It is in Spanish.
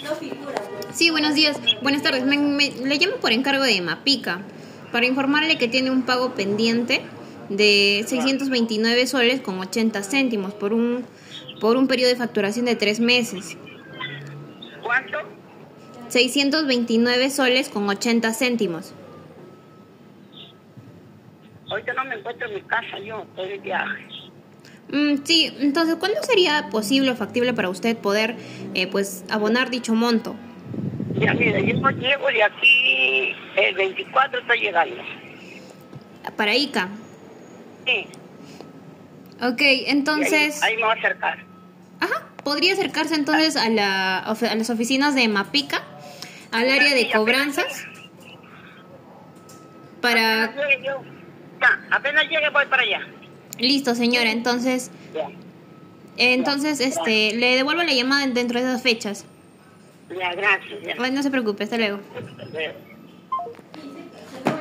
Sí, buenos días. Buenas tardes. Le llamo por encargo de Mapica para informarle que tiene un pago pendiente de 629 soles con 80 céntimos por un periodo de facturación de 3 meses. ¿Cuánto? 629 soles con 80 céntimos. Ahorita no me encuentro en mi casa, yo estoy de viaje. Sí, entonces, ¿cuándo sería posible o factible para usted poder abonar dicho monto? Ya, mira, yo no llego de aquí, el 24 estoy llegando. Para Ica. Sí. Ok, entonces... Ahí me voy a acercar. Ajá, podría acercarse entonces a las oficinas de Mapica, al área de cobranzas, para... Apenas llegue yo. Ya, apenas llegue voy para allá. Listo, señora, entonces... Ya. Le devuelvo la llamada dentro de esas fechas. Ya, gracias. Ya. Ay, no se preocupe, hasta luego. Hasta luego.